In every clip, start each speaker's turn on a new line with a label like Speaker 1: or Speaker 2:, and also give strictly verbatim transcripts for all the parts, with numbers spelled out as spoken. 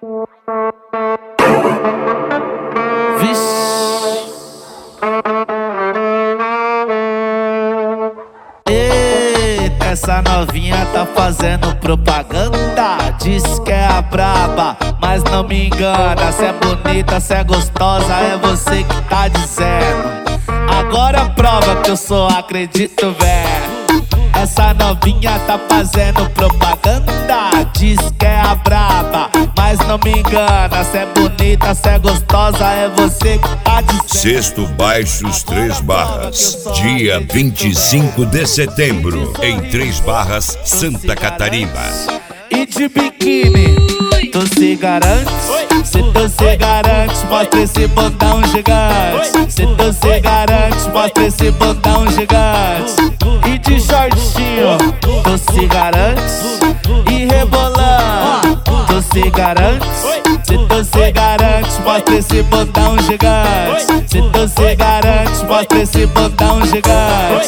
Speaker 1: Eita, essa novinha tá fazendo propaganda. Diz que é a braba, mas não me engana. Se é bonita, se é gostosa, é você que tá dizendo. Agora prova que eu só acredito, velho. Essa novinha tá fazendo propaganda. Diz que é a braba, mas não me engana. Se é bonita, se é gostosa, é você que tá dizendo.
Speaker 2: Sexto Baixos Três Barras, dia vinte e cinco de setembro, em Três Barras, Santa Catarina.
Speaker 1: E de biquíni, tu se garante? Se tu se garante, mostra esse bundão gigante. Se tu se garante, mostra esse bundão gigante. E de shortinho, tu se garante? E rebolando, tu se garante? Se tu se garante, mostra esse bundão gigante. Se tu se garante, mostra esse bundão gigante.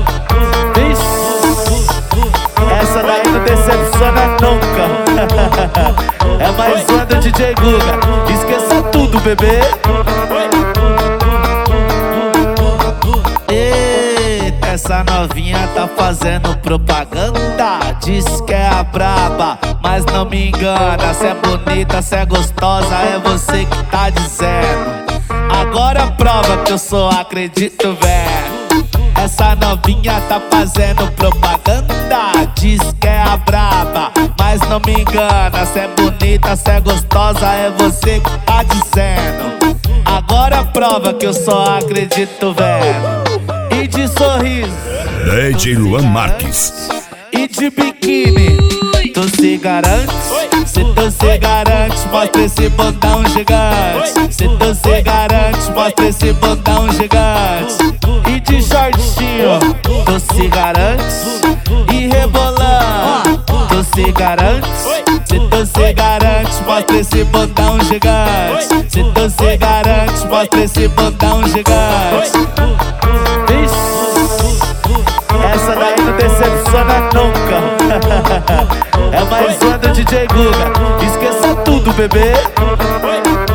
Speaker 1: Essa daí não decepciona nunca. É mais uma do D J Guga. Esqueça tudo, bebê. Eita, essa novinha tá fazendo propaganda. Diz que é a braba, mas não me engana. Se é bonita, se é gostosa, é você que tá dizendo. Agora prova que eu só acredito, velho. Essa novinha tá fazendo propaganda. Diz que é a braba, mas não me engana. Se é bonita, se é gostosa, é você que tá dizendo. Agora prova que eu só acredito, velho. E de sorriso,
Speaker 2: D J Luan Marques.
Speaker 1: E de biquíni, tu se garante? Se tu se garante, mostra esse bundão gigante. Se tu se garante, mostra esse bundão gigante. E de shortinho, tu se garante? E rebolando, tu se garante? Se tu se garante, mostra esse bundão gigante. Se tu se garante, mostra esse bundão gigante. Essa daí não decepciona nunca. É mais uma do D J Guga. Esqueça tudo, bebê.